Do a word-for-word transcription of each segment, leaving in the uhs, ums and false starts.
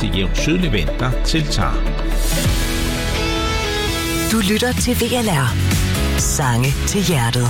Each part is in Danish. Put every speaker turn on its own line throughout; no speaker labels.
disse jævnt sydlige vind, der tiltager.
Du lytter til V L R. Sange til hjertet.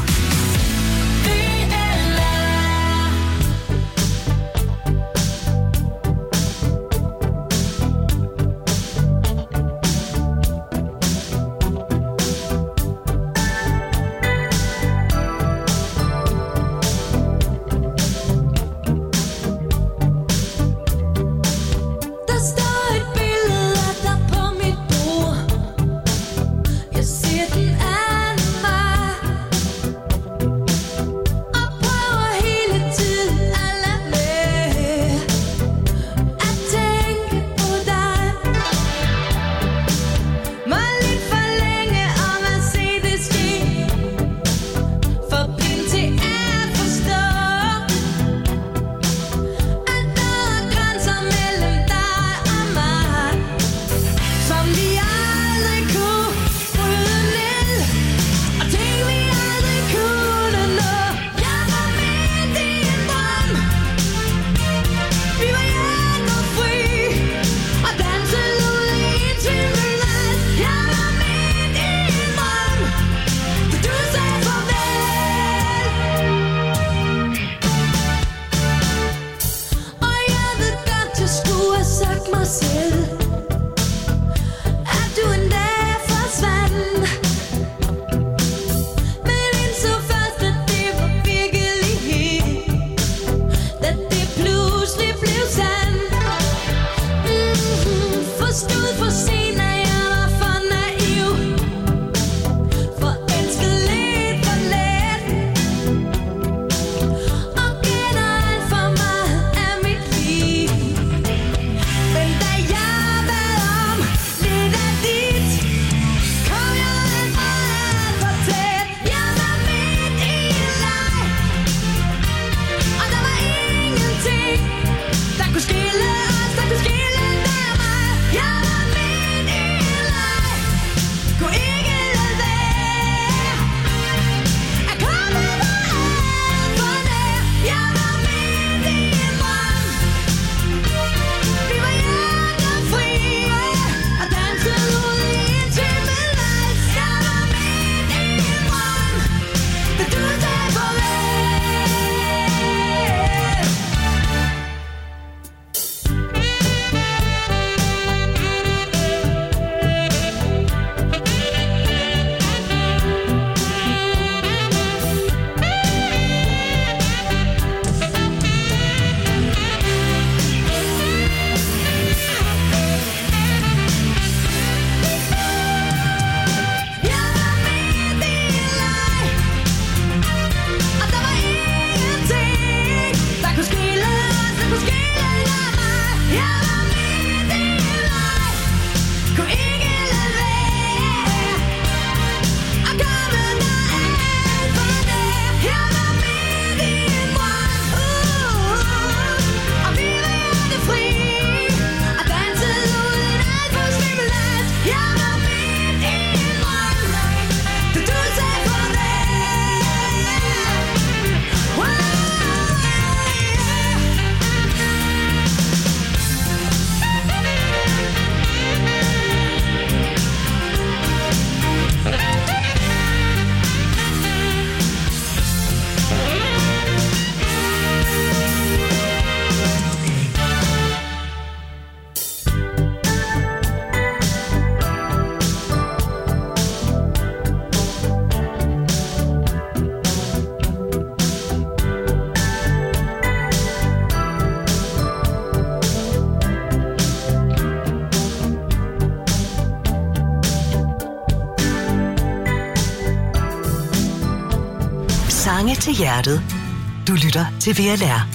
Sange til hjertet. Du lytter til V L R.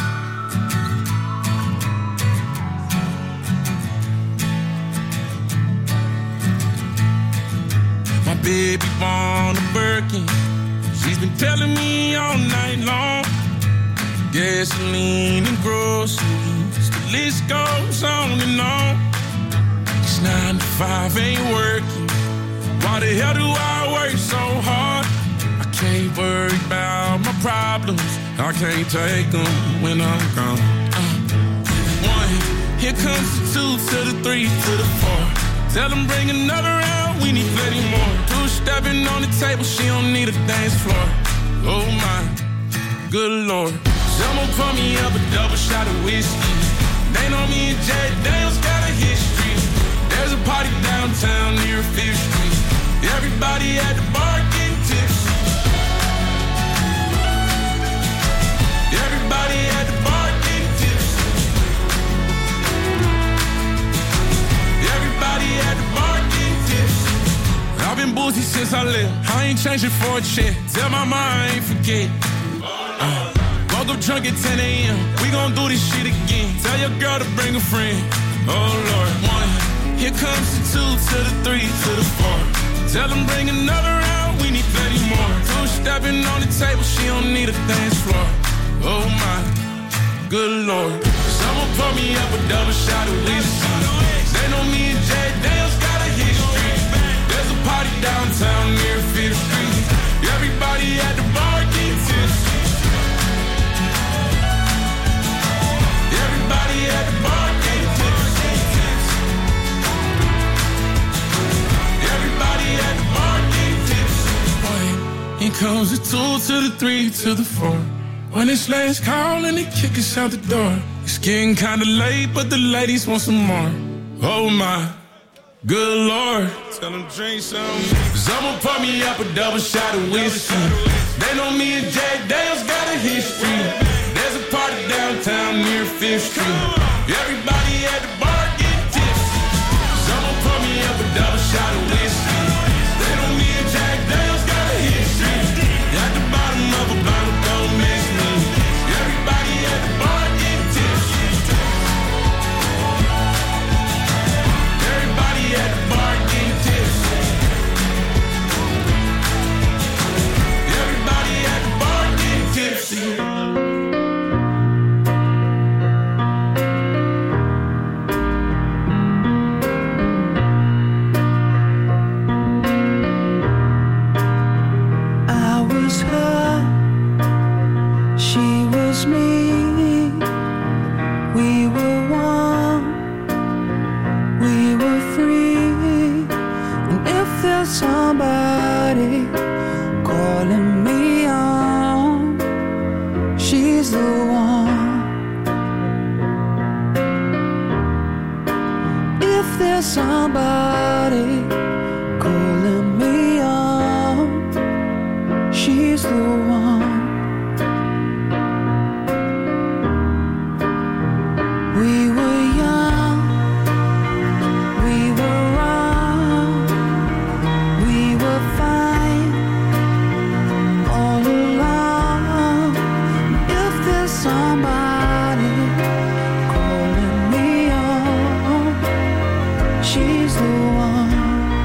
My baby born a Birkin. She's been telling me all night long. Gasoline and groceries, the list goes on and on. It's nine to five ain't working. Why the hell do I work so hard? I can't worry about my problems. I can't take them when I'm gone. Uh, one Here comes the two to the three to the four. Tell them bring another round, we need plenty more. Two stepping on the table, she don't need a dance floor. Oh my, good Lord. Someone pour me up a double shot of whiskey. They know me and Jack Daniels got a history. There's a party downtown near Fifth Street. Everybody at the bar getting tipsy. Everybody at the bar getting tipsy. Everybody at the bar getting tipsy. I've been boozy since I left. I ain't changing for a check. Tell my mom I ain't forget. Uh, woke up drunk at ten a.m. We gon' do this shit again. Tell your girl to bring a friend. Oh Lord, one. Here comes the two to the three to the four. Tell them bring another round, we need plenty more. Two stepping on the table, she don't need a dance floor. Oh my, good Lord. Someone pour me up a double shot of whiskey. They know me and Jack Daniels got a history. There's a party downtown near Fifth Street. Everybody at the bar getting tipsy. Everybody at the bar getting tipsy. Everybody at the bar getting tipsy. Here comes the two to the three to the four. When it's last call and they kick us out the door. It's getting kinda late, but the ladies want some more. Oh my, good Lord. Tell them drink some. Someone pour me up a double shot of whiskey. They know me and Jack Daniels got a history. There's a party downtown near Fifth Street. Everybody at the bar getting tipsy. Someone pour me up a double shot of whiskey. They know me and Jack Daniels got a history. At the bottom of a bottle, don't miss me. Everybody at the bar getting tipsy. Everybody at the bar getting tipsy. Everybody at the bar getting tipsy.
Somebody calling me on, she's the one. If there's somebody calling me on, she's the one. We were young, we were wrong, we were fine all along. If there's somebody calling me on, she's the one.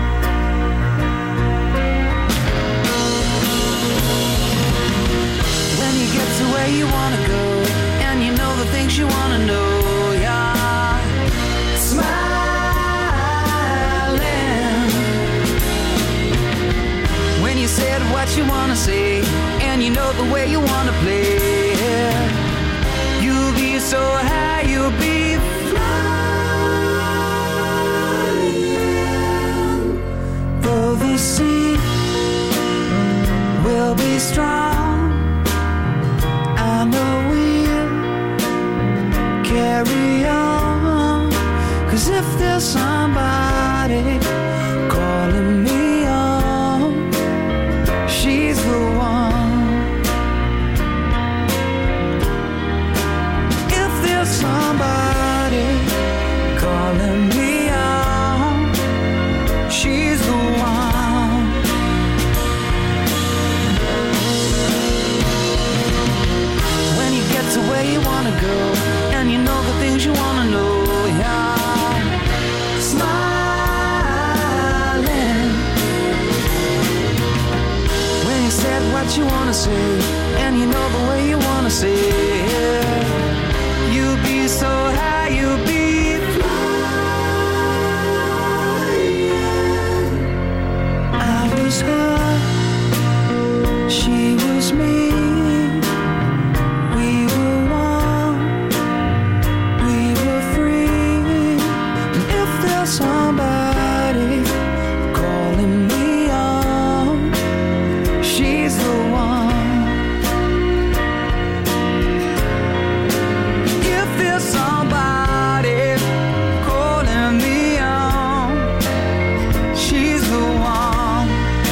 When you get to where you wanna go, and you know the things you wanna know, yeah, smiling. When you said what you wanna say, and you know the way you wanna play, you'll be so high, you'll be flying. Though the sea will be strong, I know we'll carry on. 'Cause if there's somebody calling me on, she's the one. If there's somebody calling me on, she's the one. When you get to where you wanna go, and you know the things you wanna know, yeah, smiling. When you said what you wanna say, and you know the way you wanna say it, you'll be so high, you'll be flying. feel somebody calling me on, she's the one. You feel somebody calling me on, she's the one.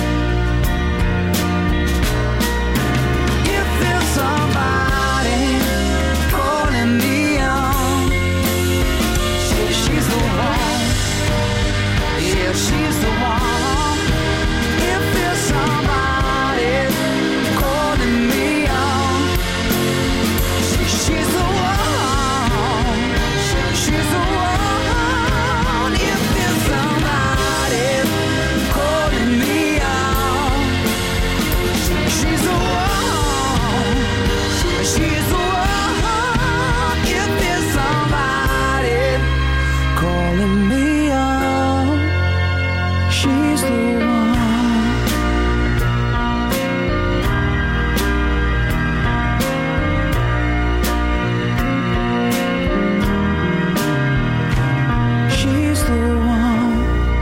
You feel somebody calling me on, she, she's the one. Yeah, she's the one. You feel somebody calling me on, she, she's the one. She's the one. You feel somebody calling me on, she's the one. She's the one. You feel somebody calling me on, she's the one. She's the one.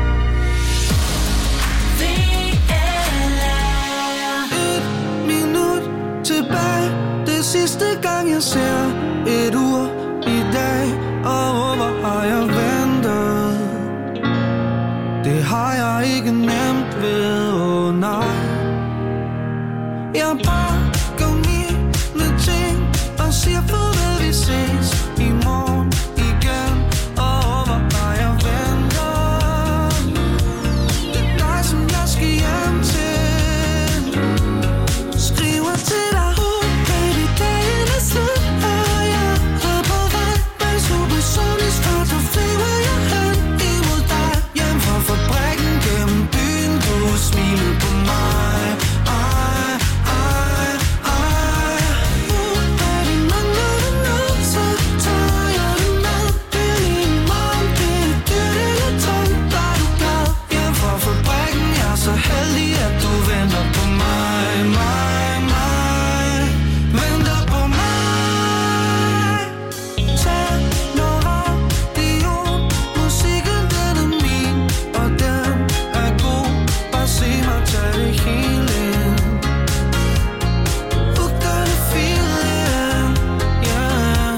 Et minut tilbage, det sidste gang jeg ser et ur i dag. Og hvor har jeg ventet? Det har jeg ikke nemt ved, oh nej. Jeg pakker mine ting og siger farvel, vi ses i morgen igen. Og hvor har jeg ventet? Det er dig, som jeg skal hjem til. Skriver til dig, oh baby, dagen er slut, og jeg er på vej med supersonisk fart, så flyver jeg hen imod dig. Hjem fra fabrikken gennem byen, du smiler på mig. Ej, ej, ej. Oh baby, mangler du noget, så tager jeg det med. Det er lige meget, det er dyrt eller tungt, var du glad. Hjem fra fabrikken, jeg er så heldig, at du venter på mig, mig, mig. Venter på mig. Tag noget radio, musikken den er min, og den er god. Bare se mig tage det hele ind. Look at the feeling, yeah.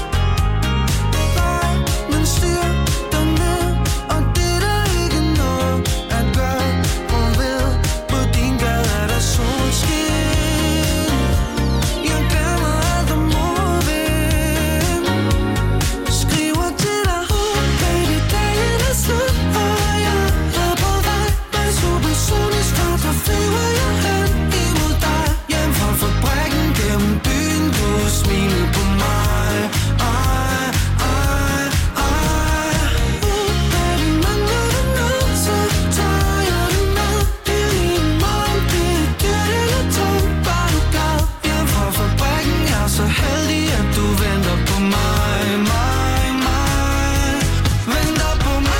Nej, men styr dig ned, og det er der ikke noget at gøre. Og ved, på din gade er der solskin. Jeg glemmer alt om modvind. Skriver til dig, oh baby, dagen er slut, og jeg er på vej med supersonisk fart, så flyver jeg hen imod dig. Hjem fra fabrikken gennem byen, du smiler på mig. Ej, ej, ej. Oh baby, mangler du noget, så tager jeg det med. Det er lige meget, det er dyrt eller tungt, var du glad. Hjem fra fabrikken, jeg er så heldig, at du venter på mig, mig, mig. Venter på mig.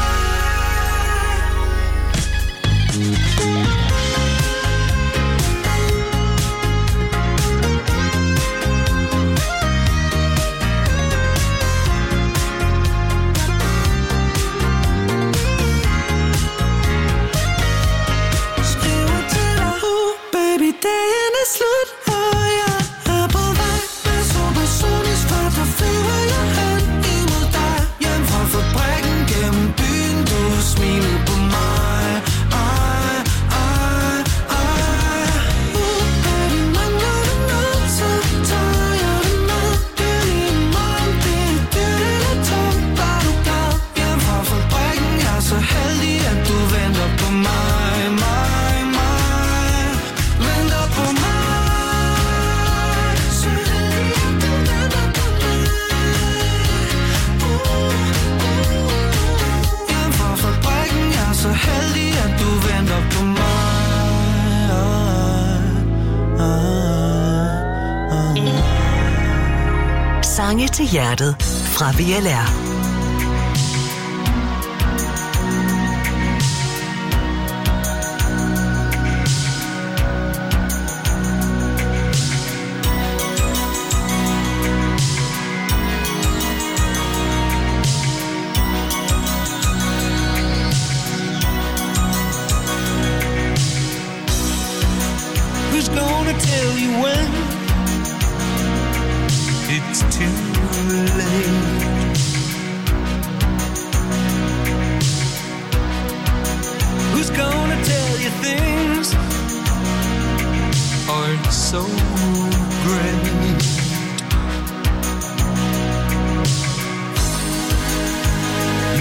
Skriver til dig, oh baby, dagen er slut, og jeg er på vej med supersonisk fart, så flyver jeg hen imod dig. Hjem fra fabrikken gennem byen, du smiler på mig. Ej, ej, ej. Oh baby, mangler du noget, så tager jeg det med. Det er lige meget, det er dyrt eller tungt, var du glad. Hjem fra fabrikken, jeg er så heldig, at du venter på mig, mig, mig. Venter på mig. Så heldig, at du venter på mig. Uh, uh. Hjem fra fabrikken, jeg er så heldig, at du venter på mig. Ah, ah, ah.
Sange til hjertet fra V L R.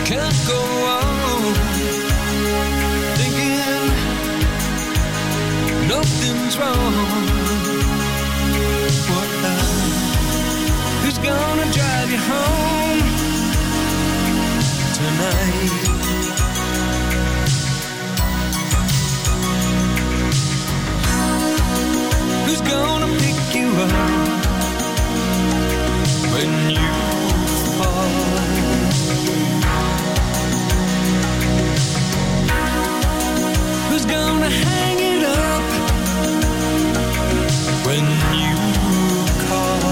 can't go on thinking nothing's wrong. What now? Who's gonna drive you home tonight? Who's gonna pick you up when you fall? Who's gonna hang it up when you call?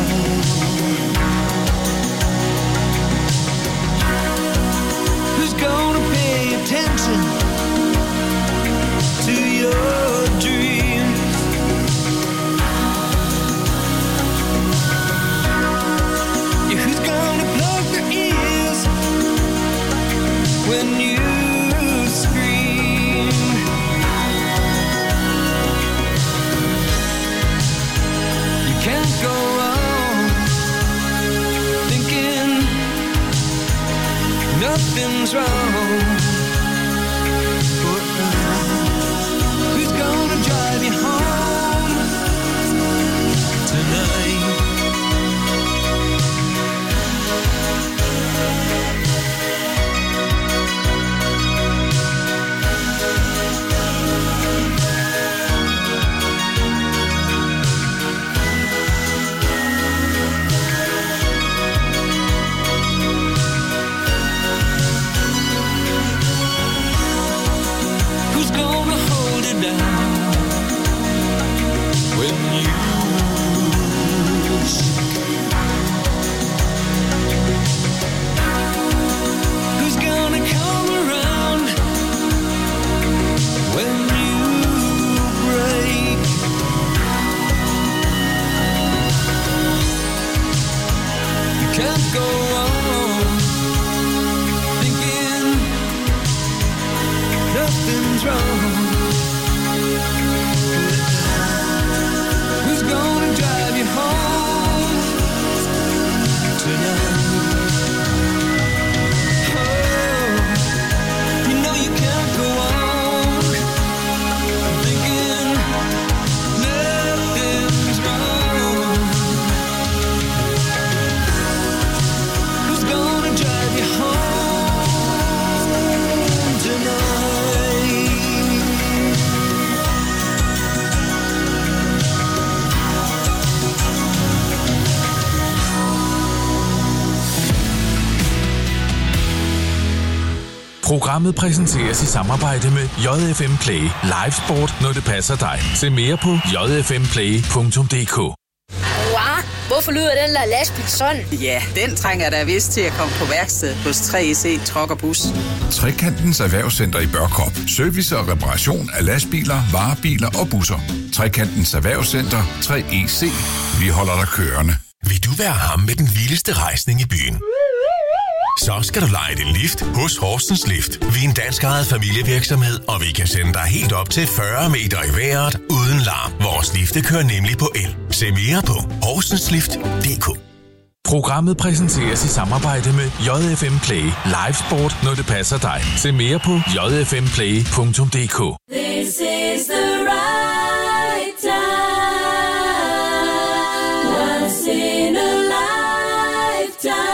Who's gonna pay attention to your dreams? Yeah, who's gonna plug their ears when you scream? You can't go on thinking nothing's wrong. Who's gonna drive you home tonight? Who's gonna hold it down when you sick? Who's gonna come around when you break? You can't go on thinking nothing's wrong. Who's gonna drive you home tonight? Oh, you know you can't go on thinking nothing's wrong. Who's gonna drive you home tonight?
Programmet præsenteres i samarbejde med J F M Play. Live sport, når det passer dig. Se mere på j f m play punktum d k.
Wow, hvorfor lyder den der lastbil sådan?
Ja, den trænger der vist til at komme på værksted hos tre E C Truck og Bus.
Trekantens Erhvervscenter i Børkop. Service og reparation af lastbiler, varebiler og busser. Trekantens Erhvervscenter tre E C. Vi holder dig kørende.
Vil du være ham med den vildeste rejsning i byen? Så skal du lege din lift hos Horsens Lift. Vi er en dansk ejet familievirksomhed, og vi kan sende dig helt op til fyrre meter i vejret uden larm. Vores lifte kører nemlig på el. Se mere på horsenslift punktum d k.
Programmet præsenteres i samarbejde med J F M Play. Live sport, når det passer dig. Se mere på j f m play punktum d k.
This is the right time. Once in a lifetime.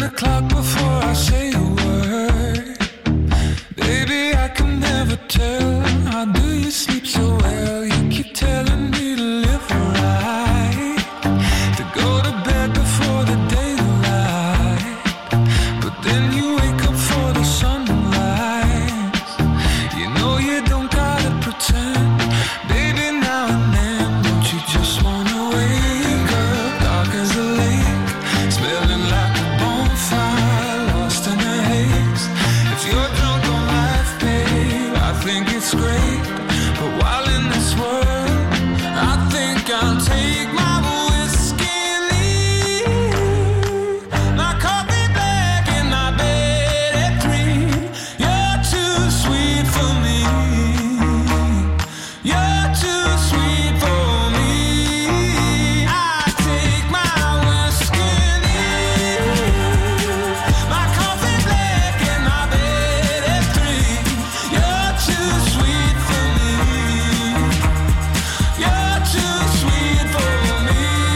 ten o'clock before I say a word. Baby, I can never tell. How do you sleep so well? You keep telling me to live right, to go to bed before the daylight, but then you wake up for the sunrise. You know you don't gotta pretend. Baby, now and then, don't you just wanna wake up dark as a lake, smelling like a bonfire, lost in a haze. If you're drunk on life, babe, I think it's great. But while in this world, I think I'll take my whiskey and leave. My coffee black and my bed at three. You're too sweet for me. You're too sweet for me. I take my whiskey and leave. My coffee black and my bed at three. You're too sweet for me. You're too sweet for me.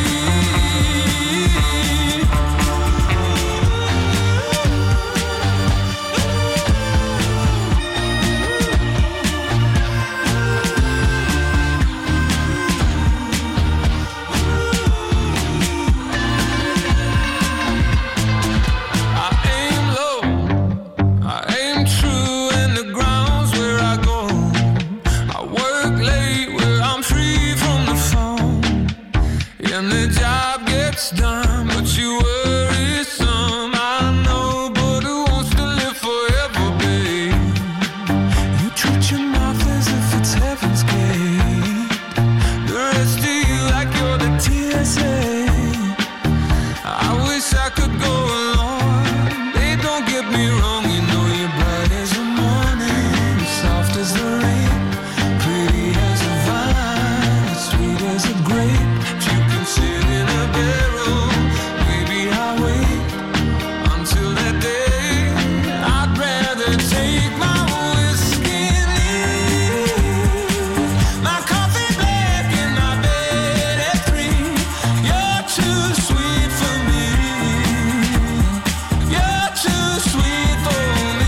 I aim low, I aim true, and the ground's where I go. I work late where I'm free from the phone, and the job gets done, but you worry some. I know, but who wants to live forever, babe? You treat your mouth as if it's heaven's gate. The rest of you like you're the T S A. I wish I could go along. Babe, don't get me wrong. You know you're bright as the morning, soft as the rain, pretty as a vine, sweet as a grape. If you can sit in a barrel, maybe I'll wait until that day. I'd rather take my whiskey and leave. My coffee black and my bed at three. You're too sweet for me. You're too sweet for me.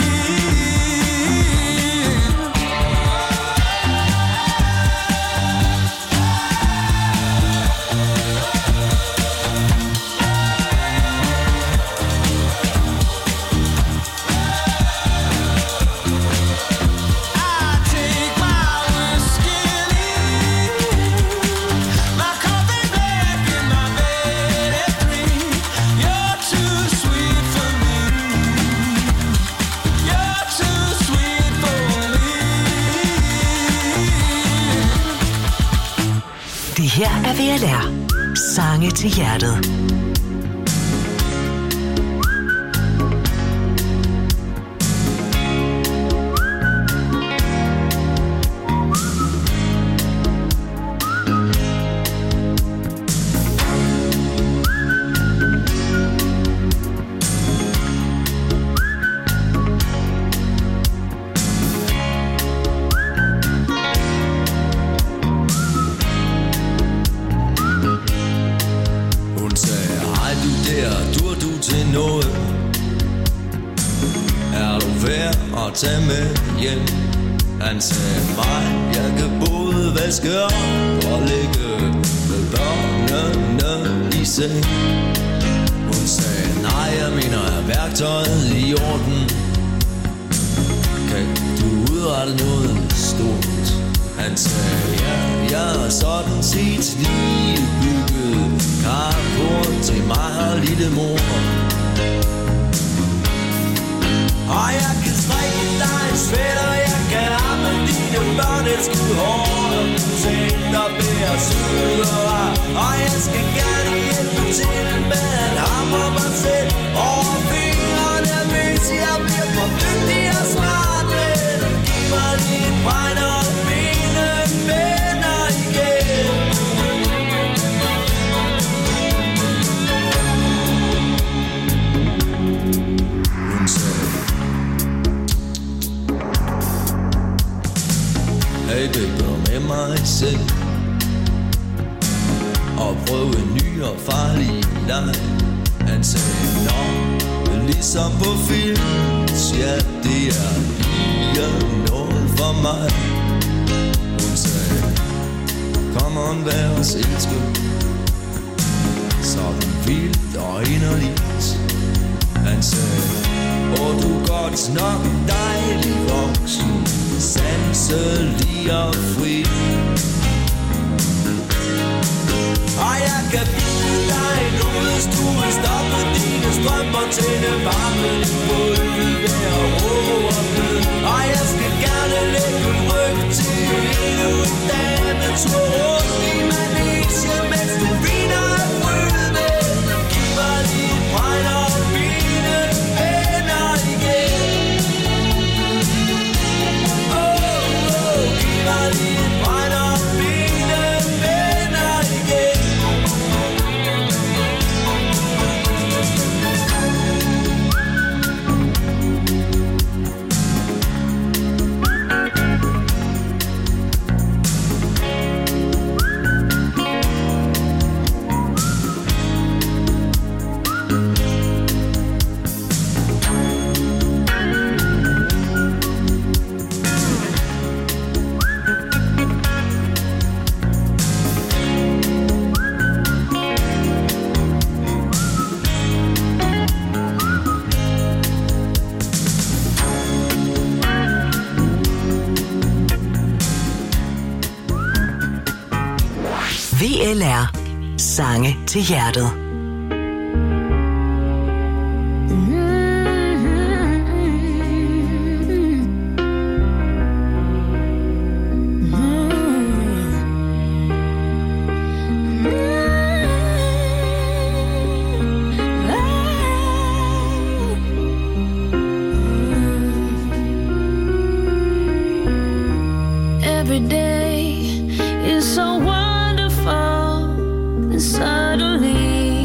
I take my whiskey and leave. My coffee black and my bed at three. You're too sweet for me. You're too sweet for me.
Det her er V L R. Sange til hjertet.
Hun sagde, hej du der, dur du til noget? Er du værd at tage med hjem? Han sagde, mig, jeg kan både vaske op og ligge med børnene i seng. Hun sagde, nej, jeg mener, er værktøjet i orden? Kan du udrette noget stort? Han sagde, ja, jeg er sådan set lige bygget carport til mig og lille mor. Og jeg kan strikke dig en sweater, jeg kan ramme dine børn et skud hår. Tænk og bære sødere, og jeg skal gerne hjælpe til med at hamre mig selv over fingrene, hvis jeg bliver for dygtig og smart. Men giv mig lige et brænder og mine venner igen. Hun sagde, hey baby, med mig selv og prøve en ny og farlig leg. Han sagde, nå, ligesom på film. Ja, det er lige noget for mig. Hun sagde, kom on, vær os elsket. Sådan vildt og inderligt. Han sagde, åh, du er godt nok dejlig voksen, sanselig og fri. Og jeg kan byde dig nu, hvis du vil stoppe dine strømper, tænde varmen på ølvær og ro og blød. Og jeg skal gerne lægge ryg til endnu en dametur rundt i Malaysia, mens du viner af frøde. Giv mig lige et brænd og mine venner igen. Åh, oh, oh, giv mig lige et brænd og mine venner igen.
V L R. Sange til hjertet.
Every day is so wonderful, and suddenly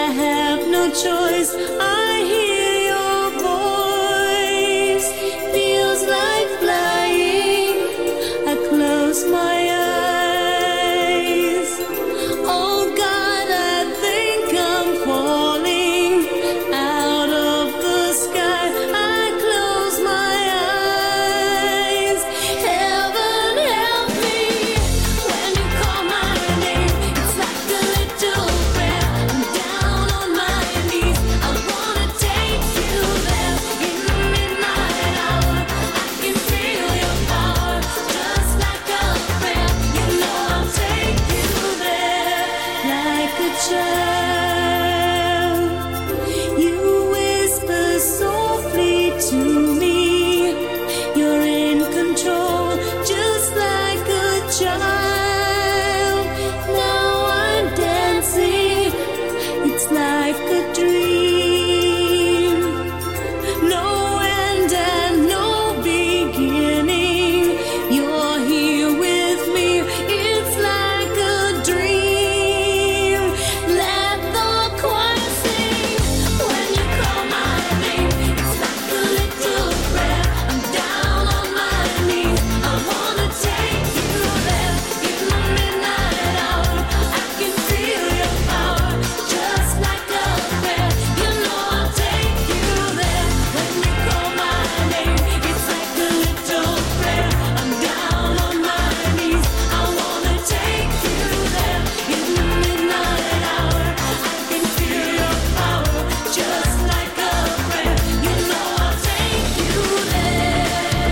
have no choice. I hear your voice. Feels like flying. I close my eyes. Oh God, I think I'm falling out of the sky. I close my eyes. Heaven help me when you call my name. It's like a little prayer. I'm down on my knees. I wanna take you there in the midnight hour. I can feel your power, just like a prayer. You know I'll take you there like a child. You whisper softly to me. You're in control, just like a child. Now I'm dancing. It's like a dream. No end and no beginning. You're here with me. It's like a dream. Let the choir sing when you call my name. It's like a little prayer. I'm down on my knees. I wanna take you there in the midnight hour. I can feel your power, just like a prayer. You know I'll take you there when you call my name. It's like a little prayer. I'm down on my knees. I wanna take you there in the midnight hour. I can feel your power, just like a prayer. You know I'll take you there.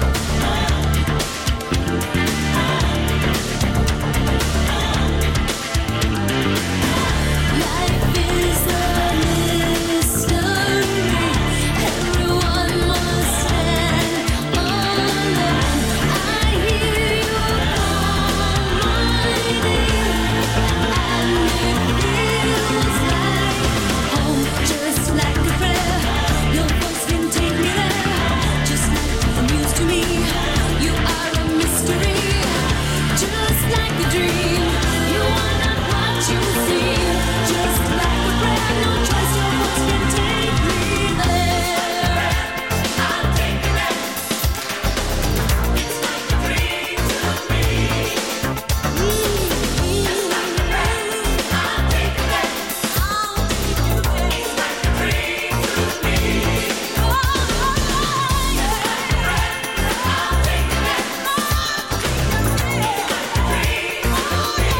Life is a mystery. Everyone must stand alone. I hear you call my name, and it feels like home, just like a prayer. Your voice can take me there, just like the news to me. You are a mystery, just like a dream. You are not what you see, just like a prayer. No choice, your voice can take me there. I'll take you there. It's like a dream to me. Just like a prayer. I'll take you there. I'll take you there. It's like a dream to me. Oh, yeah. Just like a prayer. I'll take you there. It's like a dream to me.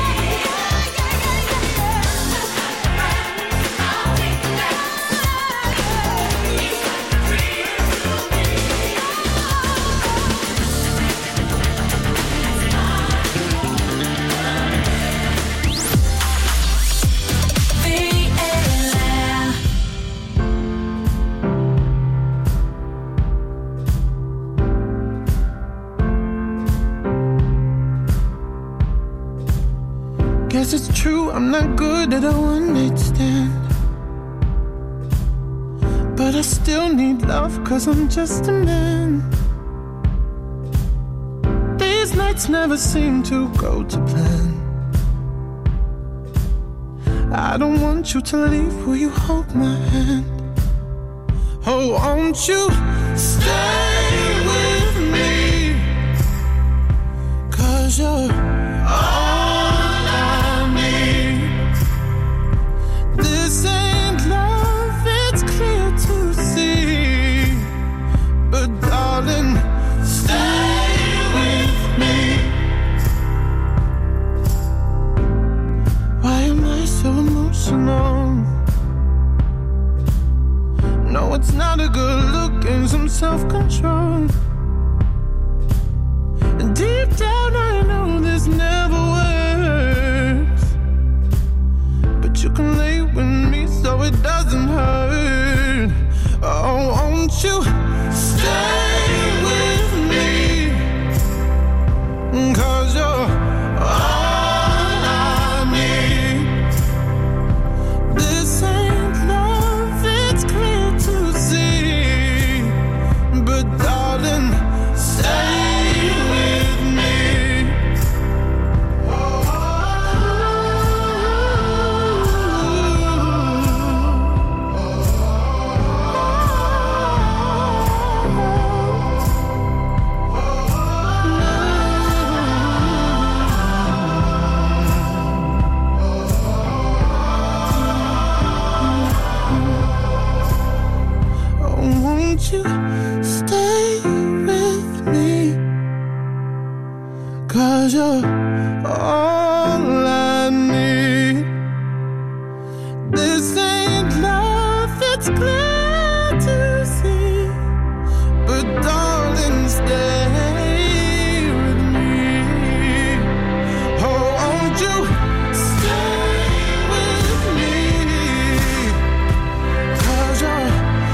Guess it's true, I'm not good at a one-night stand. But I still need love, cause I'm just a man. These nights never seem to go to plan. I don't want you to leave, will you hold my hand? Oh, won't you stay with me? Cause you're all I need. This ain't love, it's clear to see. But darling, stay with me. Why am I so emotional? No, it's not a good look and some self-control. And deep down I know this never works. But you can lay with me so it doesn't hurt. Oh, won't you stay with me? Cause you're all I need. This ain't love, it's clear to see. But darling, stay with me. won't you stay with me? 'Cause you're all I need. This ain't love, it's clear to see. But darling, stay with me. Oh, won't you stay with me? 'Cause you're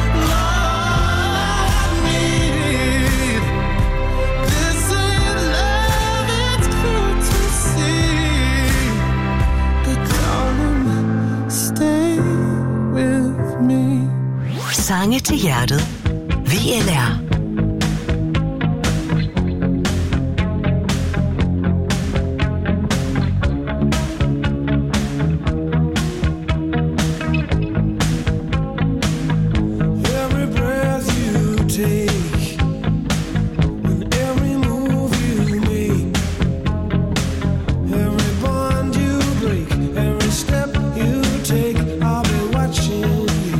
all I need. This ain't love, it's clear to see. But darling, stay with me.
Sange til hjertet. V L R.
Every breath you take and every move you make, every bond you break, every step you take, I'll be watching you.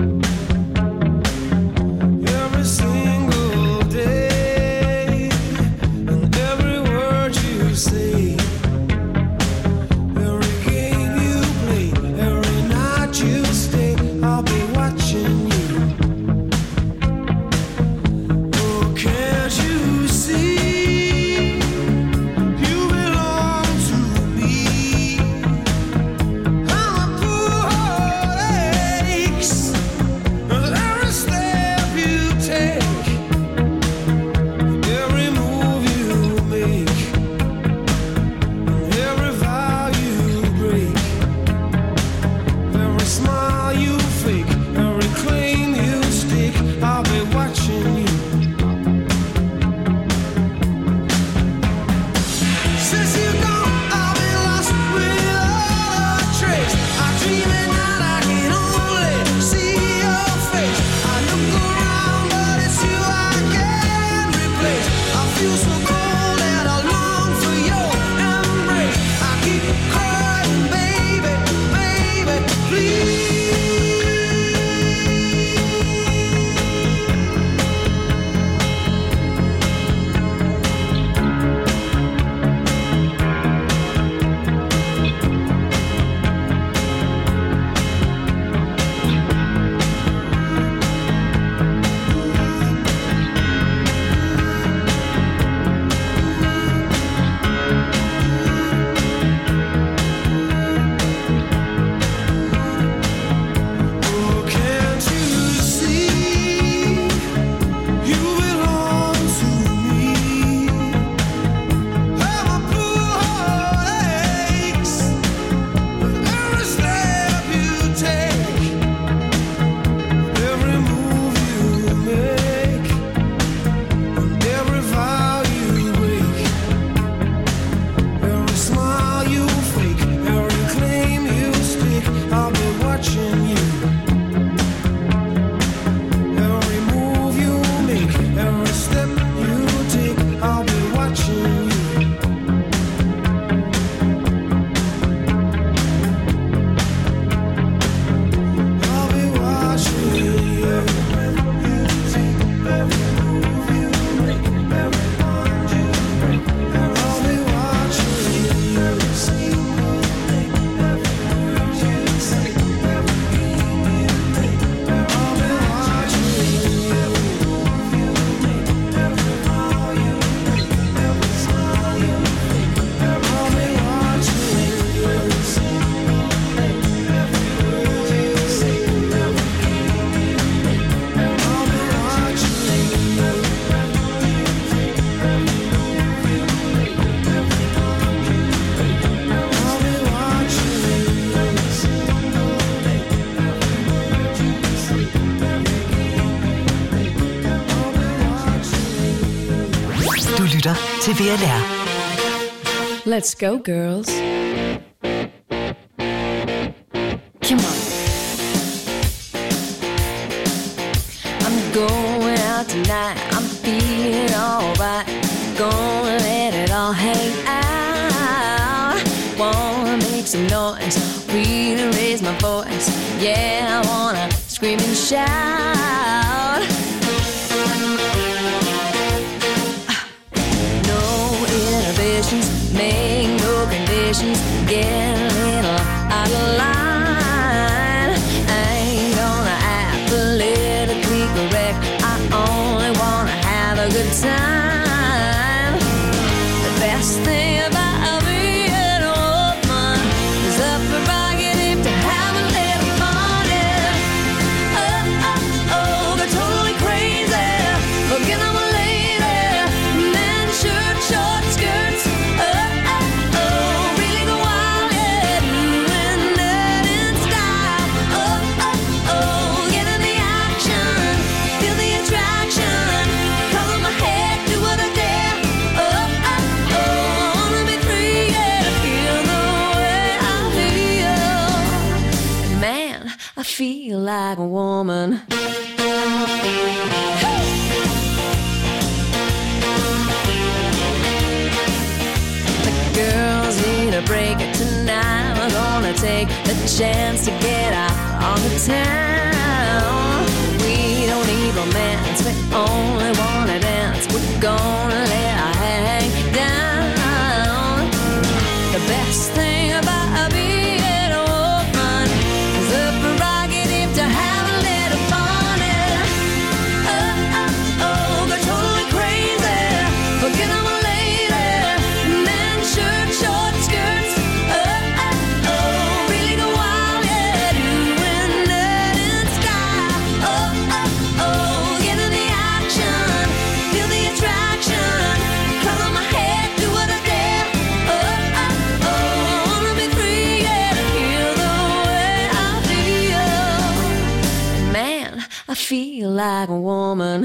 Every single day and every word you say, every game you play, every night you stay, I'll be watching you. Oh, can't you see you belong to me? How my poor heart aches with every step you take, every move you make, every vow you break, every smile you fake, every claim you stick, I'll be watching you. Since you're gone, I've been lost without a trace. I dream at night, I can only see your face. I look around, but it's you I can't replace. I feel so cold and I long for your embrace. I keep crying, baby, baby, please. Oh, can't you see you belong to me? How my poor heart aches with every step you take, every move you make, and every vow you break, every smile you fake, every claim you stick, I'll be watching you. Every move you make, every step you take, I'll be watching you. I'll be watching you. Every move you make, every bond you break, I'll be watching you. Every single day, every word you say, every game you play, I'll be watching you. Every move you make, every vow you break, every smile you fake, I'll be watching you. Every single day, every word you say, every game you play, I'll be watching you. Every breath you take, every move you make, every bond you break, I'll be watching you. Every single day, every word you say, every game you play, I'll be watching you.
Du lytter til V L R.
Let's go, girls. Come on. I'm going out tonight. I'm feeling alright. Gonna let it all hang out. Wanna make some noise, really raise my voice. Yeah, I wanna scream and shout. make no conditions, get a little out of line. I ain't gonna act politically correct, I only wanna have a good time. The best thing about being a woman is the prerogative to have a little fun. Yeah. Oh, oh, oh, they're totally crazy. Forget I'm a lady. Men, shirt, short skirts. Oh, oh, oh, really go wild, yeah. Doing that in style. Oh, oh, oh, get in the action. Feel the attraction. Color my head, do what I dare. Oh, oh, oh, I wanna be free, yeah. Feel the way I feel. Man, I feel like a woman. The girls need a break tonight. We're gonna take the chance to get out on the town. We don't need romance, we only wanna dance. We're gonna let our hang down. The best thing about being a woman is the prerogative to have a little fun. Yeah. Oh, oh, oh, they're totally crazy. Forget I'm a lady. Men, shirt, short skirts. Oh, oh, oh, really go wild, yeah. Doing that in style. Oh, oh, oh, get in the action. Feel the attraction. Color my head, do what I dare. Oh, oh, oh, I wanna be free, yeah. Feel the way I feel. Man, I feel like a woman.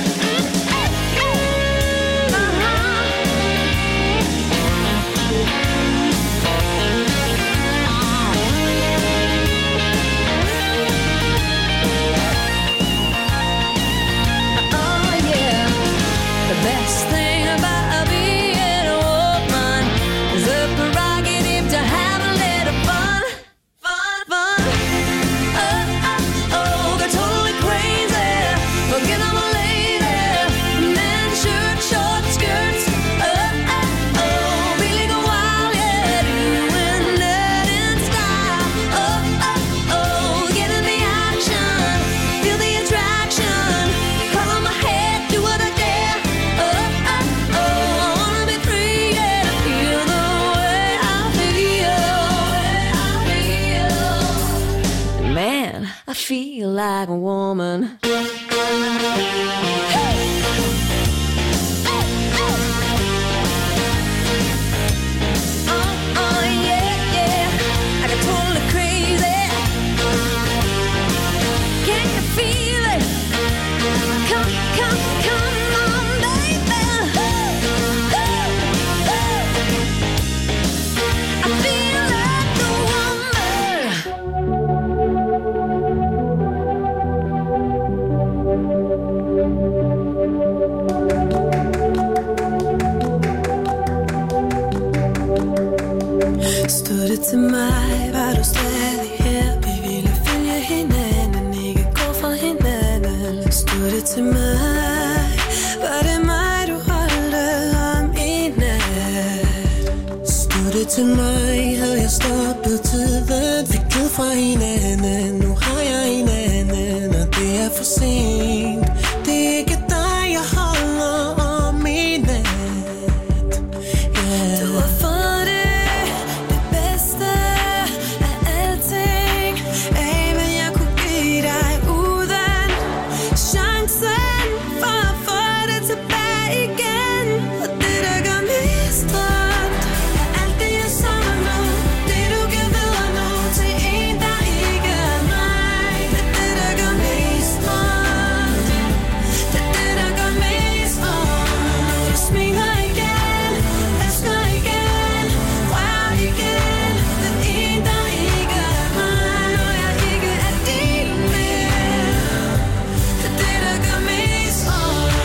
Oh yeah, the best thing about being a woman is the prerogative to have a little fun, fun, fun. Oh, oh, oh, they're totally crazy. Forget I'm a lady. Men, shirt, short skirts. Oh, oh, oh, really go wild, yeah. Doing that in style. Oh, oh, oh, get in the action. Feel the attraction. Color my head, do what I dare. Oh, oh, oh, I wanna be free, yeah. Feel the way I feel. Man, I feel like a woman. Oh, oh, yeah, yeah. I got totally crazy. Can you feel it? Come, come, come on, baby. I feel like a woman.
Stod det til mig, var du stadig her. Vi ville følge hinanden, ikke gå fra hinanden. Stod det til mig, var det mig, du holdte om i nat. Stod det til mig, havde jeg stoppet tiden. Fik givet fra hinanden, nu har jeg en anden. Og det er for sent, det er ikke dig, jeg holder om i nat. Yeah. Du har fået det, det bedste af alting, af hvad jeg kunne give dig uden chancen for at få det tilbage igen. Og det der gør mest ondt er alt det jeg savner nu, det du kan videre nu til en der ikke er mig. Det er det der gør mest ondt, det er det der gør mest ondt. Når du smiler igen, elsker igen, rører igen, den en der ikke er mig. Når jeg ikke er din mere, det er det der gør mest ondt.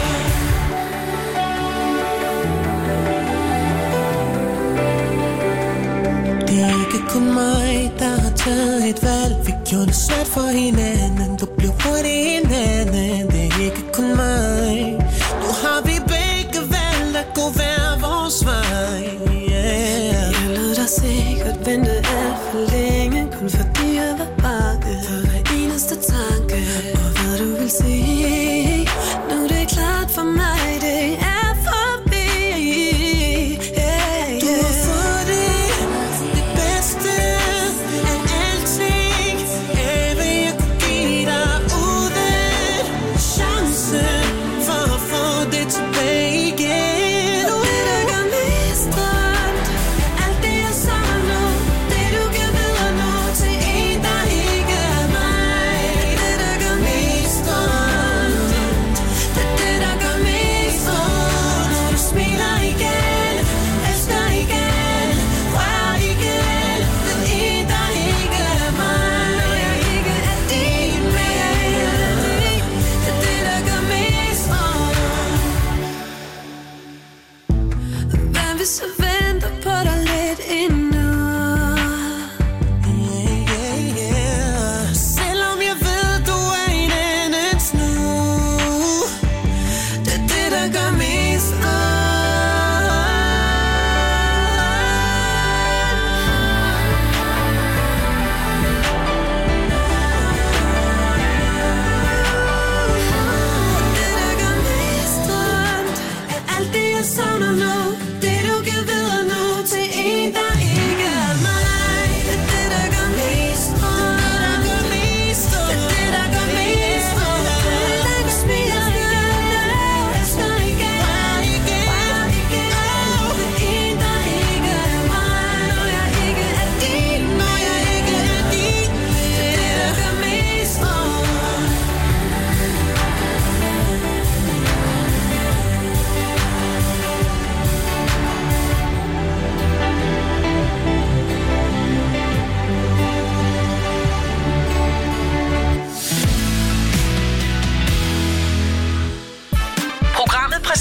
Det er ikke kun mig, der har taget et valg. Vi gjorde det svært for hinanden, du blev hurtigt hinanden. Det er ikke kun mig, nu har vi begge valgt at gå hver vores vej. Yeah.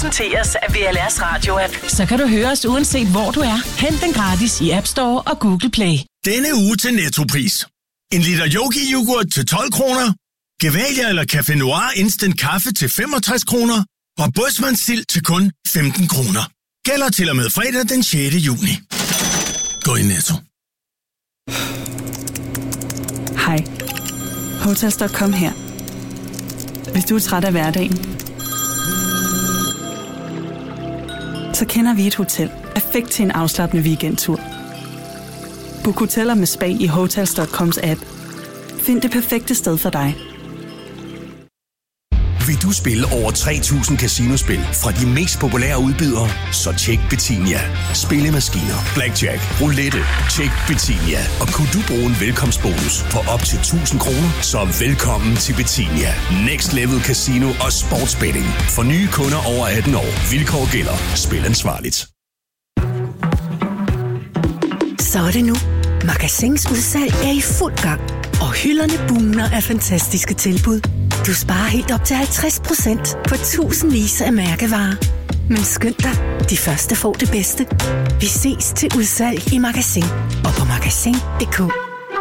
præsenteres af V L R's radio-app.
Så kan du høre os uanset hvor du er. Hent den gratis i App Store og Google Play.
Denne uge til Nettopris. En liter Yogi-yoghurt til tolv kroner. Gevalia eller Café Noir Instant Kaffe til femogtres kroner. Og Bådsmandsild til kun femten kroner. Gælder til og med fredag den sjette juni. Gå i Netto.
Hej. Hotels punktum com her. Hvis du er træt af hverdagen, så kender vi et hotel. Perfekt til en afslappende weekendtur. Book hoteller med spa i Hotels punktum coms app. Find det perfekte sted for dig.
Vil du spille over tre tusind casinospil fra de mest populære udbydere? Så tjek Betinia. Spillemaskiner, blackjack, roulette. Tjek Betinia. Og kunne du bruge en velkomstbonus på op til tusind kroner? Så velkommen til Betinia. Next Level Casino og Sportsbetting. For nye kunder over atten år. Vilkår gælder. Spil ansvarligt.
Så er det nu. Magasins udsalg er i fuld gang. Og hylderne bugner af fantastiske tilbud. Du sparer helt op til halvtreds procent på tusindvis af mærkevarer. Men skynd dig, de første får det bedste. Vi ses til udsalg i Magasin og på magasin punktum d k.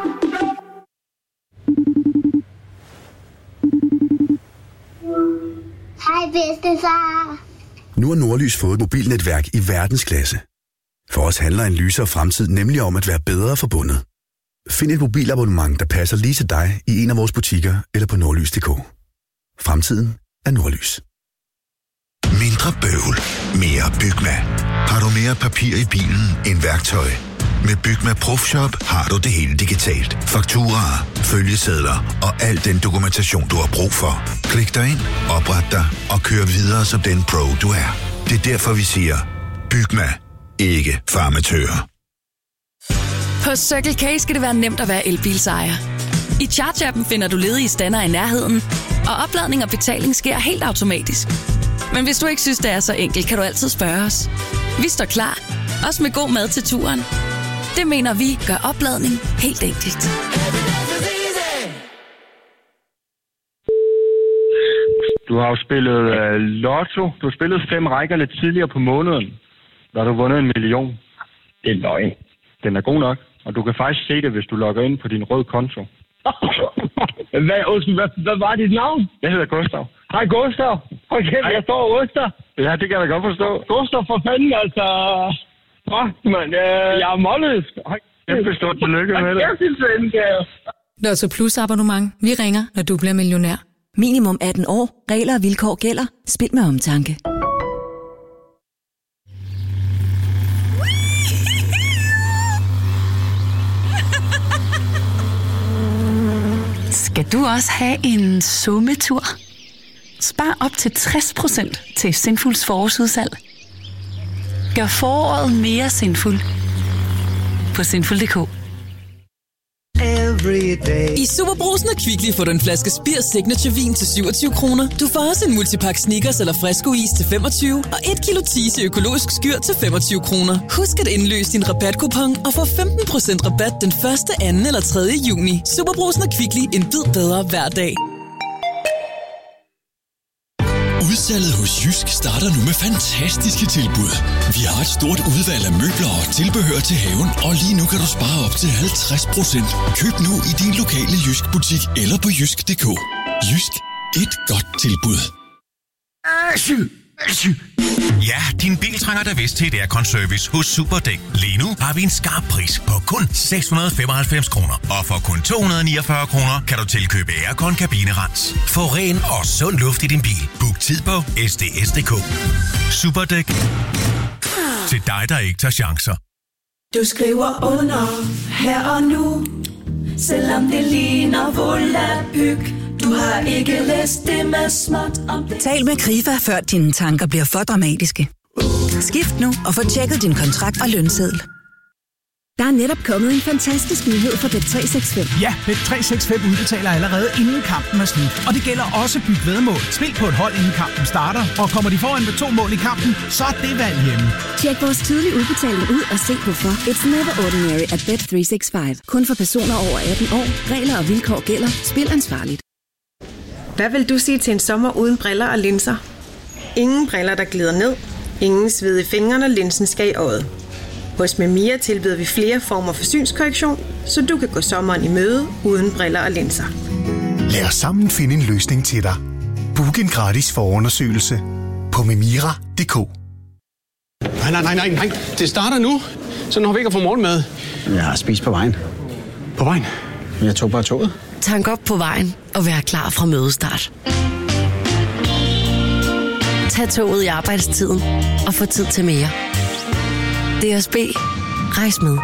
Hej bedstefar.
Nu har Nordlys fået et mobilnetværk i verdensklasse. For os handler en lysere fremtid nemlig om at være bedre forbundet. Find et mobilabonnement, der passer lige til dig i en af vores butikker eller på nordlys punktum d k. Fremtiden er Nordlys.
Mindre bøvl, mere Bygma. Har du mere papir i bilen end værktøj? Med Bygma Profshop har du det hele digitalt. Fakturaer, følgesedler og al den dokumentation, du har brug for. Klik dig ind, opret dig og kør videre som den pro, du er. Det er derfor, vi siger, Bygma, ikke farmatører.
På Circle K skal det være nemt at være elbilsejer. I Charge-appen finder du ledige stander i nærheden, og opladning og betaling sker helt automatisk. Men hvis du ikke synes, det er så enkelt, kan du altid spørge os. Vi står klar, også med god mad til turen. Det mener vi gør opladning helt enkelt.
Du har jo spillet uh, lotto. Du har spillet fem rækker lidt tidligere på måneden. Der har du vundet en million. Det er løgn. Den er god nok, og du kan faktisk se det, hvis du logger ind på din røde konto.
Hvad, hvad, hvad var dit navn?
Jeg hedder Gustav.
Hej Gustav. Okay, jeg står og ryster.
Ja, det kan jeg da godt forstå.
Gustav, for fanden, altså. Fuck, man. Øh, jeg er målløs.
Kæmpe stort tillykke med det.
Lotto Plus abonnement. Vi ringer, når du bliver millionær.
Minimum atten år. Regler og vilkår gælder. Spil med omtanke.
Skal du også have en summetur? Spar op til tres procent til Sinfuls forårsudsalg. Gør foråret mere sinful på sinful punktum d k.
I Superbrugsen og Kvickly får du en flaske Spir Signature Vin til syvogtyve kroner. Du får også en multipakke Snickers eller Fresco Is til femogtyve og et kilo Tise økologisk skyr til femogtyve kroner. Husk at indløse din rabatkupon og få femten procent rabat den første, anden eller tredje juni. Superbrugsen og Kvickly, en bid bedre hver dag.
Udsalget hos Jysk starter nu med fantastiske tilbud. Vi har et stort udvalg af møbler og tilbehør til haven, og lige nu kan du spare op til halvtreds procent. Køb nu i din lokale Jysk butik eller på jysk punktum d k. Jysk. Et godt tilbud.
Ja, din bil trænger da vist til et aircon-service hos Superdæk. Lige nu har vi en skarp pris på kun seks hundrede femoghalvfems kroner. Og for kun to hundrede niogfyrre kroner kan du tilkøbe aircon kabinerens. Få ren og sund luft i din bil. Book tid på s d s punktum d k. Superdæk. Til dig, der ikke tager chancer.
Du skriver under her og nu, selvom det ligner volapyk. Du har ikke læst det med småt om det.
Tal med Krifa, før dine tanker bliver for dramatiske. Skift nu og få tjekket din kontrakt og lønseddel.
Der er netop kommet en fantastisk nyhed for Bet tre seks fem.
Ja, Bet tre seks fem udbetaler allerede inden kampen er slut. Og det gælder også byt væddemål. Spil på et hold inden kampen starter, og kommer de foran med to mål i kampen, så er det valg hjemme.
Tjek vores tidlige udbetaling ud og se hvorfor. It's never ordinary at Bet tre seks fem. Kun for personer over atten år. Regler og vilkår gælder. Spil ansvarligt.
Hvad vil du sige til en sommer uden briller og linser?
Ingen briller, der glider ned. Ingen sved i fingrene, og linsen skal i øjet. Hos Memia tilbyder vi flere former for synskorrektion, så du kan gå sommeren i møde uden briller og linser.
Lad os sammen finde en løsning til dig. Book en gratis forundersøgelse på memira punktum d k.
Nej, nej, nej, nej, nej. Det starter nu. Så når vi ikke har fået morgenmad.
Jeg har spist på vejen.
På vejen?
Jeg tog bare toget.
Tank op på vejen og vær klar fra mødestart. Tag toget i arbejdstiden og få tid til mere. D S B. Rejs med.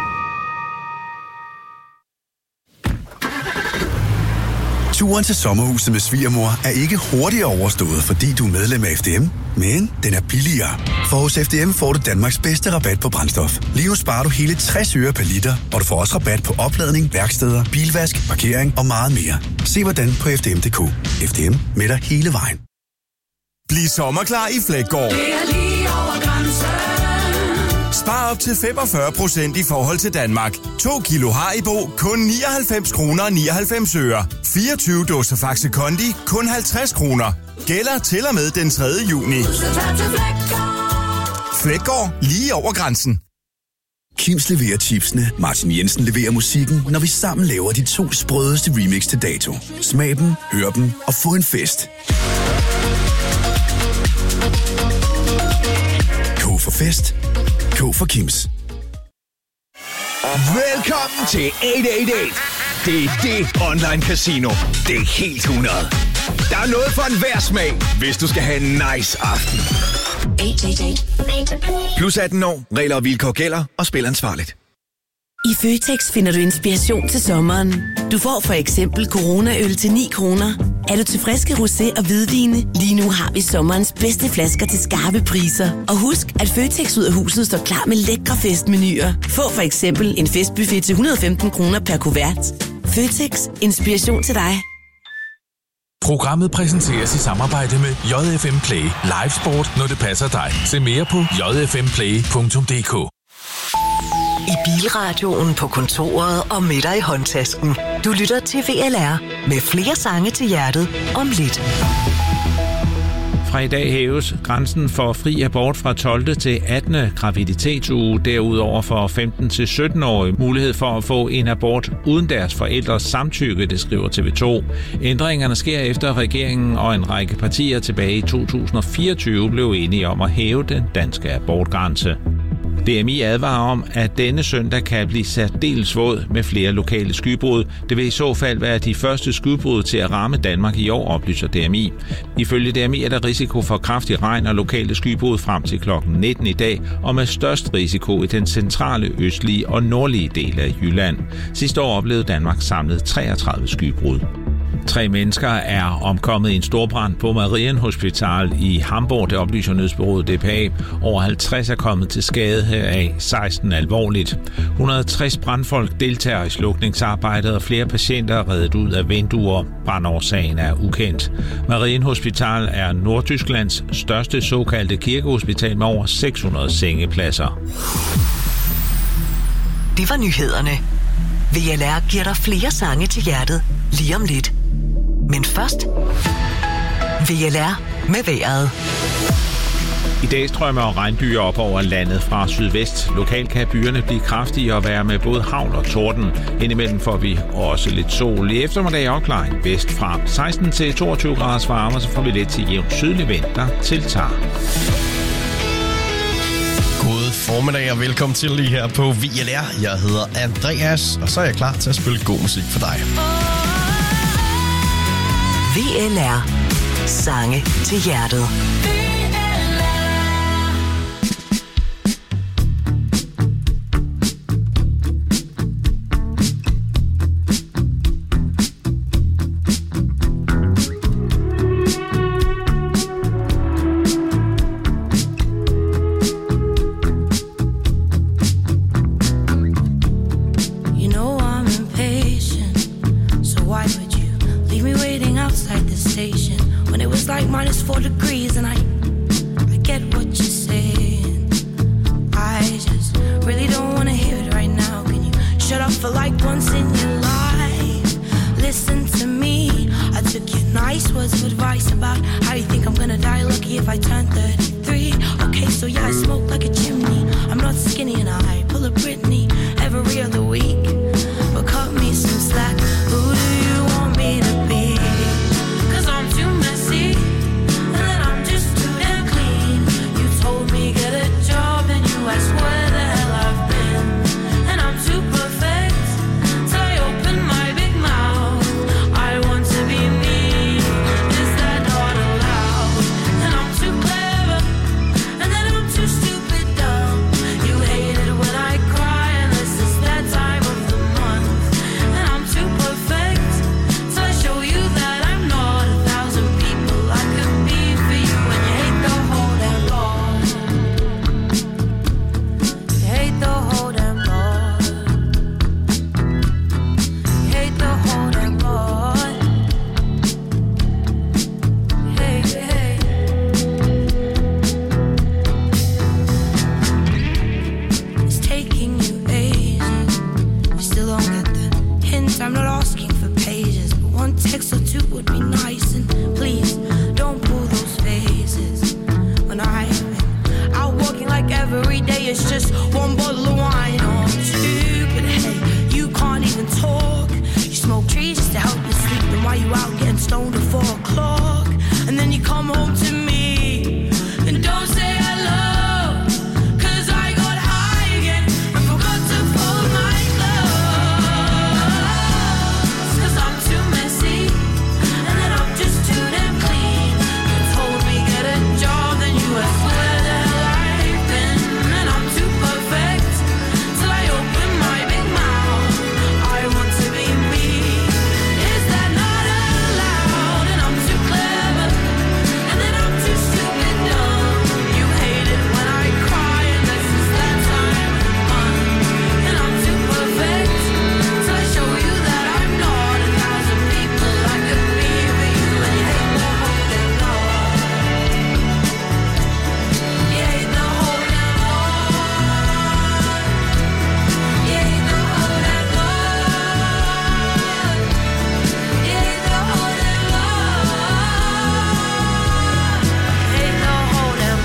Turen til sommerhuset med svigermor er ikke hurtigere overstået, fordi du er medlem af F D M, men den er billigere. For hos F D M får du Danmarks bedste rabat på brændstof. Lige nu sparer du hele tres øre per liter, og du får også rabat på opladning, værksteder, bilvask, parkering og meget mere. Se hvordan på f d m punktum d k. F D M med dig hele vejen.
Bliv sommerklar i Flækgaard. Spar op til femogfyrre procent i forhold til Danmark. to kilo Haribo, kun nioghalvfems kroner og nioghalvfems øre. fireogtyve dåser Faxe Kondi, kun halvtreds kroner. Gælder til og med den tredje juni. Flækgaard, lige over grænsen.
Kims leverer chipsene, Martin Jensen leverer musikken, når vi sammen laver de to sprødeste remix til dato. Smag dem, hør dem og få en fest. K for fest. K for Kims.
Velkommen til otte otte otte. Det er det online casino. Det er helt hundrede. Der er noget for enhver smag, hvis du skal have en nice aften. Plus atten år, regler og vilkår gælder, og spil ansvarligt.
I Føtex finder du inspiration til sommeren. Du får for eksempel Corona-øl til ni kroner. Er du til friske rosé og hvidvine? Lige nu har vi sommerens bedste flasker til skarpe priser. Og husk, at Føtex ud af huset står klar med lækre festmenuer. Få for eksempel en festbuffet til et hundrede og femten kroner per kuvert. Føtex. Inspiration til dig.
Programmet præsenteres i samarbejde med J F M Play. Live sport, når det passer dig. Se mere på j f m play punktum d k.
I bilradioen, på kontoret og med dig i håndtasken. Du lytter til V L R med flere sange til hjertet om lidt.
Fra i dag hæves grænsen for fri abort fra tolvte til attende graviditetsuge. Derudover for femten til sytten-årige mulighed for at få en abort uden deres forældres samtykke, det skriver T V to. Ændringerne sker efter regeringen og en række partier tilbage i to tusind og fireogtyve blev enige om at hæve den danske abortgrænse. D M I advarer om, at denne søndag kan blive særdeles våd med flere lokale skybrud. Det vil i så fald være de første skybrud til at ramme Danmark i år, oplyser D M I. Ifølge D M I er der risiko for kraftig regn og lokale skybrud frem til klokken nitten i dag, og med størst risiko i den centrale, østlige og nordlige del af Jylland. Sidste år oplevede Danmark samlet treogtredive skybrud. Tre mennesker er omkommet i en storbrand på Marienhospital i Hamburg, det oplyser nyhedsbureauet D P A. Over halvtreds er kommet til skade, heraf seksten alvorligt. et hundrede og tres brandfolk deltager i slukningsarbejdet, og flere patienter er reddet ud af vinduer. Brandårsagen er ukendt. Marienhospital er Nordtysklands største såkaldte kirkehospital med over seks hundrede sengepladser.
Det var nyhederne. V L R giver dig flere sange til hjertet lige om lidt. Men først, V L R med vejret.
I dag strømmer og regnbyer op over landet fra sydvest. Lokalt kan byerne blive kraftige og være med både havl og torden. Indimellem får vi også lidt sol. I eftermiddag afklaring vest fra seksten til toogtyve graders varme, så får vi lidt til jævn sydlig vind, der tiltager.
God formiddag og velkommen til lige her på V L R. Jeg hedder Andreas, og så er jeg klar til at spille god musik for dig.
V L R. Sange til hjertet.
For like once in your life, listen to me. I took your night
Nice words of advice about how you think I'm gonna die lucky if I turn thirty-three. Okay, so yeah, I smoke like a chimney. I'm not skinny and I pull a Britney every other week. But cut me some slack. Who do you want me to be? Cause I'm too messy, and then I'm just too damn clean. You told me get a job, and you asked where the hell I've been. And I'm too perfect till I open my big mouth. I want to be me. Is that not allowed? And I'm too clever, and then I'm too stupid dumb. You hate it when I cry, unless it's that time of the month. And I'm too perfect till I show you that I'm not a thousand people I could be for you. And you hate the whole damn lot. You hate the whole damn lot. You hate the whole damn lot. Hey, hey. It's taking you ages. You still don't get the hint. I'm not asking for pages, but one text or two would be nice. And please don't pull those faces when I've been out walking like every day. It's just one bottle of wine or two. But hey, you can't even talk. You smoke trees just to help you sleep. Then why you out getting stoned at four o'clock? And then you come home to me and don't say hello. Cause I got high again and forgot to fold my clothes. Cause I'm too messy, and then I'm just too damn clean. You told me get a job, then you asked where the hell I've been. And I'm too perfect till I open my big mouth. I want to be me. Is that not allowed? And I'm too clever, and then I'm too stupid dumb. You hate it when I cry, unless it's that time of the month. And I'm too perfect till I show you that I'm not a thousand people I could be for you. And you hate the whole damn lot. You hate the whole damn lot. You hate the whole damn lot. You hate the whole damn lot. Hate the whole damn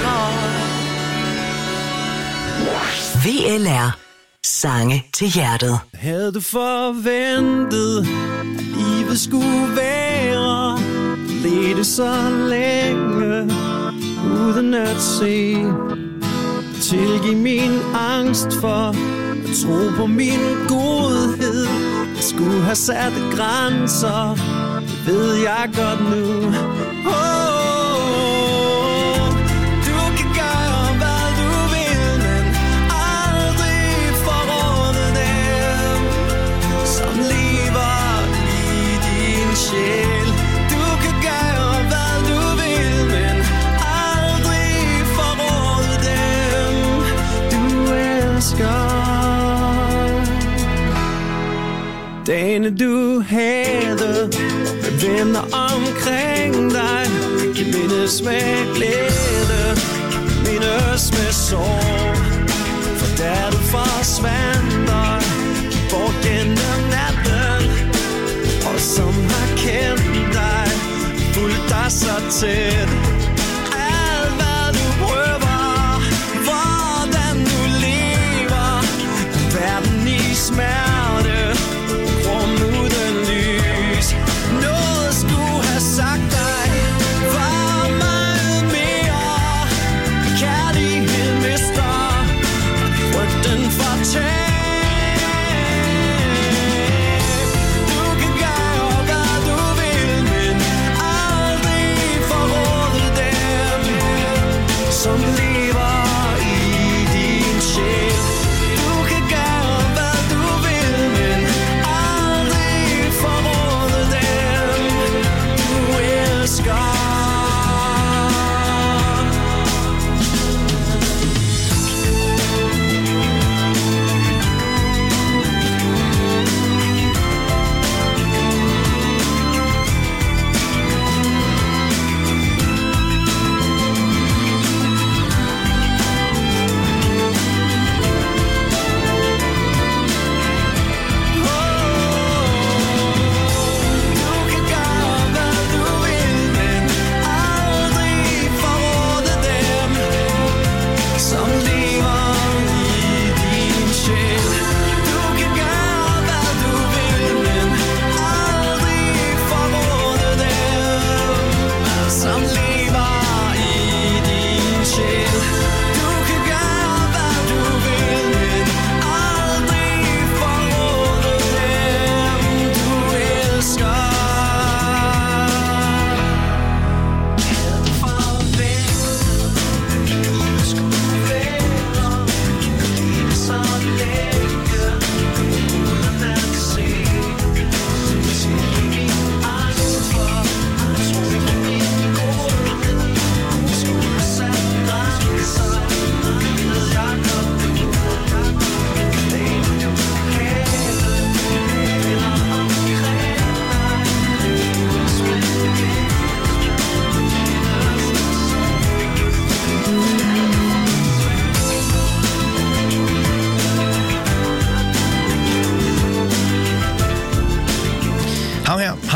lot.
V L R. Sange til hjertet.
Havde du forventet, at livet skulle være, ledte så længe, uden at se. Tilgiv min angst for at tro på min godhed. Jeg skulle have sat grænser, det ved jeg godt nu. Oh, du kan gøre hvad du vil, men aldrig forråde dem, som lever i din sjæl. Du kan gøre hvad du vil, men aldrig forråde dem, du elsker. Dagene du havde med venner omkring dig, mindes med glæde, mindes med sorg. For da du forsvandt dig bort gennem natten, og som har kendt dig, fulgt dig så tæt. Alt hvad du prøver, hvordan du lever, verden i smerte, rum uden lys. Noget skulle have sagt dig var meget mere. Kærlighed mister frygten for tab. Du kan gøre hvad du vil, men aldrig forråde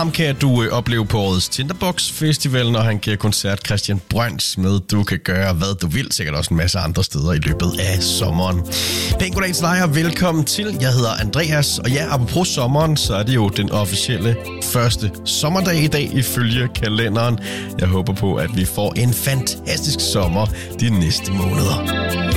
Ham kan du øh, opleve på årets Tinderbox Festival, når han giver koncert. Christian Brøns med Du kan gøre, hvad du vil. Sikkert også en masse andre steder i løbet af sommeren. Pænt goddag til dig og velkommen til. Jeg hedder Andreas, og ja, apropos sommeren, så er det jo den officielle første sommerdag i dag ifølge kalenderen. Jeg håber på, at vi får en fantastisk sommer de næste måneder.